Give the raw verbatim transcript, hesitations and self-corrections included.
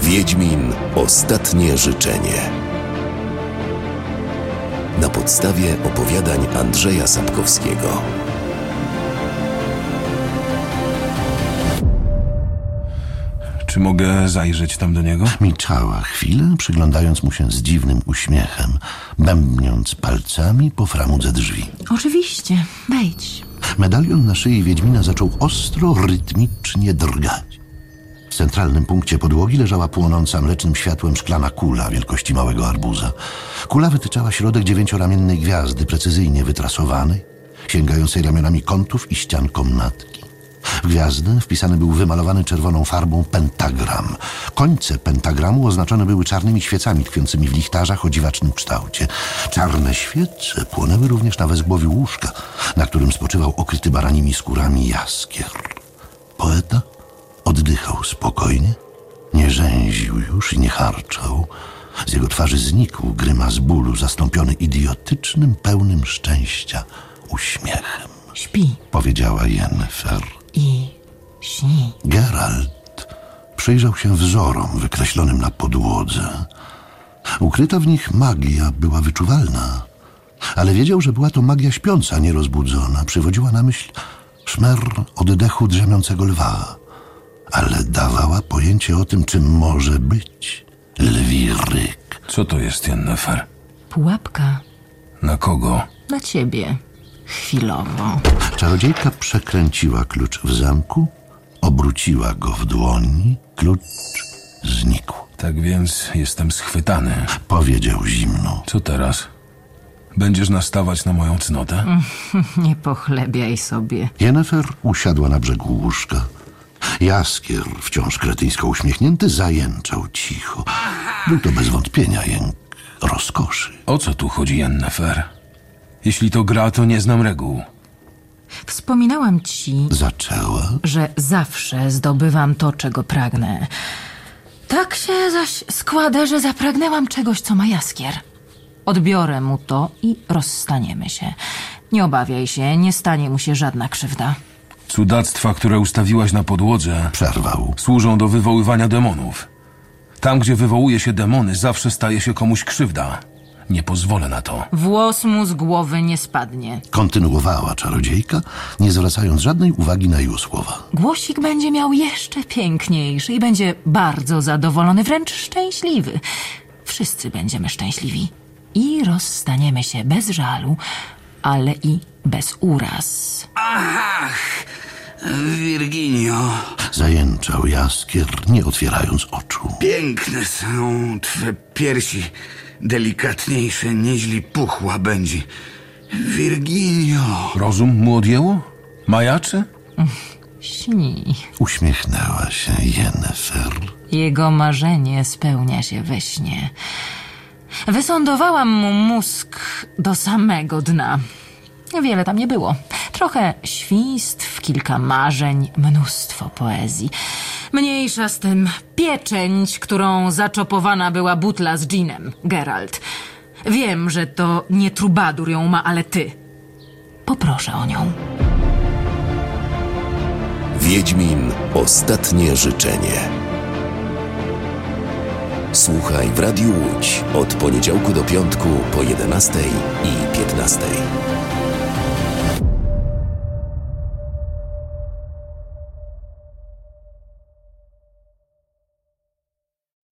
Wiedźmin. Ostatnie życzenie. Na podstawie opowiadań Andrzeja Sapkowskiego. Czy mogę zajrzeć tam do niego? Milczała chwilę, przyglądając mu się z dziwnym uśmiechem, bębniąc palcami po framudze drzwi. Oczywiście, wejdź. Medalion na szyi Wiedźmina zaczął ostro, rytmicznie drgać. W centralnym punkcie podłogi leżała płonąca mlecznym światłem szklana kula wielkości małego arbuza. Kula wytyczała środek dziewięcioramiennej gwiazdy, precyzyjnie wytrasowanej, sięgającej ramionami kątów i ścian komnatki. W gwiazdę wpisany był wymalowany czerwoną farbą pentagram. Końce pentagramu oznaczone były czarnymi świecami tkwiącymi w lichtarzach o dziwacznym kształcie. Czarne świece płonęły również na wezgłowiu łóżka, na którym spoczywał okryty baranimi skórami jaskier. Poeta oddychał spokojnie, nie rzęził już i nie charczał. Z jego twarzy znikł grymas bólu, zastąpiony idiotycznym, pełnym szczęścia uśmiechem. Śpi. Powiedziała Yennefer. I śni. Geralt przyjrzał się wzorom wykreślonym na podłodze. Ukryta w nich magia była wyczuwalna, ale wiedział, że była to magia śpiąca, nierozbudzona. Przywodziła na myśl szmer oddechu drzemiącego lwa, ale dawała pojęcie o tym, czym może być lwi ryk. Co to jest, Yennefer? Pułapka. Na kogo? Na ciebie. Chwilowo. Czarodziejka przekręciła klucz w zamku, obróciła go w dłoni, klucz znikł. Tak więc jestem schwytany. Powiedział zimno. Co teraz? Będziesz nastawać na moją cnotę? Nie pochlebiaj sobie. Yennefer usiadła na brzegu łóżka. Jaskier, wciąż kretyńsko uśmiechnięty, zajęczał cicho. Był to bez wątpienia jęk rozkoszy. O co tu chodzi, Yennefer? Jeśli to gra, to nie znam reguł. Wspominałam ci, Zaczęła. że zawsze zdobywam to, czego pragnę. Tak się zaś składa, że zapragnęłam czegoś, co ma Jaskier. Odbiorę mu to i rozstaniemy się. Nie obawiaj się, nie stanie mu się żadna krzywda. Cudactwa, które ustawiłaś na podłodze, Przerwał. służą do wywoływania demonów. Tam, gdzie wywołuje się demony, zawsze staje się komuś krzywda. Nie pozwolę na to. Włos mu z głowy nie spadnie. Kontynuowała czarodziejka, nie zwracając żadnej uwagi na jego słowa. Głosik będzie miał jeszcze piękniejszy i będzie bardzo zadowolony, wręcz szczęśliwy. Wszyscy będziemy szczęśliwi. I rozstaniemy się bez żalu, ale i bez uraz. Ach, Virginio. Zajęczał Jaskier, nie otwierając oczu. Piękne są twe piersi, delikatniejsze niźli puchła będzie. Virginio. Rozum mu odjęło? Majaczy? Śni. Uśmiechnęła się Yennefer. Jego marzenie spełnia się we śnie. Wysądowałam mu mózg do samego dna. Wiele tam nie było. Trochę świństw, kilka marzeń, mnóstwo poezji. Mniejsza z tym pieczęć, którą zaczopowana była butla z dżinem, Geralt. Wiem, że to nie trubadur ją ma, ale ty. Poproszę o nią. Wiedźmin. Ostatnie życzenie. Słuchaj w Radiu Łódź od poniedziałku do piątku po jedenastej i piętnastej.